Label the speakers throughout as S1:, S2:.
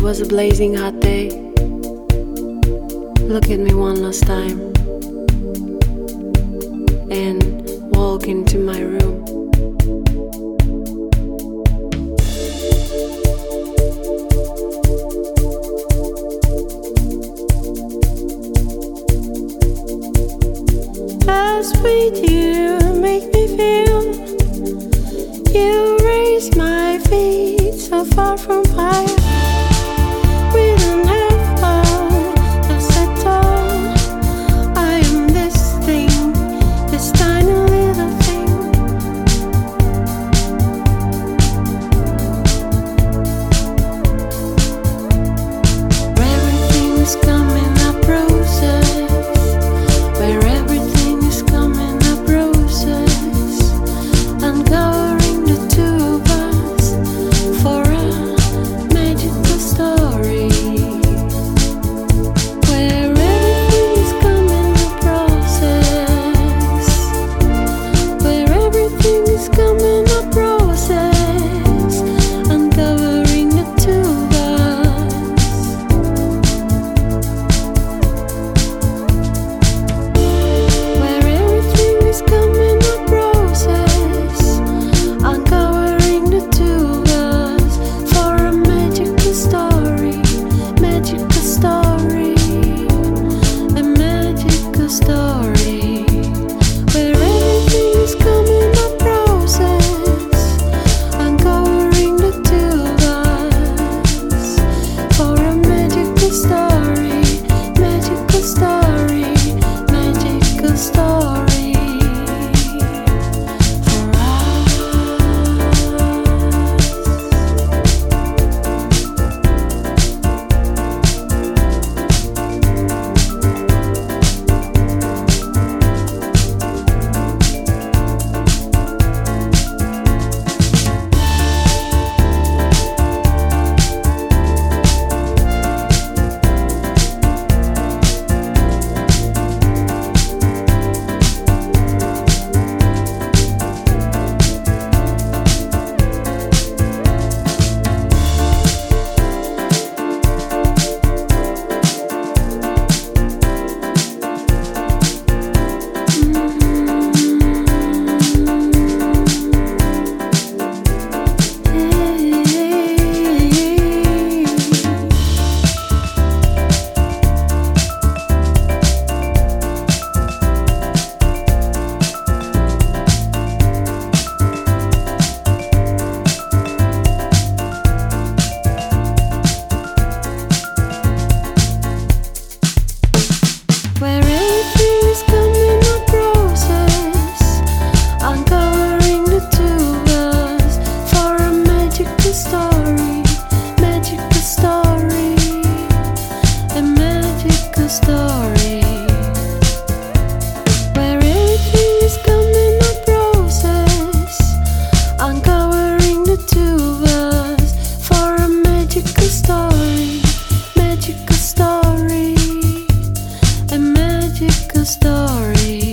S1: was a blazing hot day. Look at me one last time and walk into my room.
S2: As with you make me feel, you raise my feet so far from fire. We don't have far to settle. I am this thing, this tiny little thing. Everything is coming up roses, where everything is coming up roses, uncovering the two of us for a magical story. Where everything is coming up roses, where everything is coming up roses, uncovering the two of us. Where everything is coming up roses, uncovering the two of us for a magical story, magical story, a magical story. Where everything is coming up roses, uncovering the two of us for a magical story, magical story, magical story for us. Where everything is coming up roses, uncovering the two of us for a magical story, magical story, a magical story. Where everything is coming up roses, uncovering the two of us for a magical story, magical story, a magical story.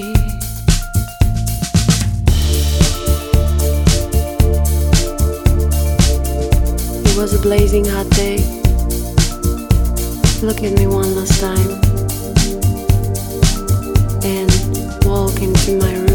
S1: It was a blazing hot day. Look at me one last time and walk into my room.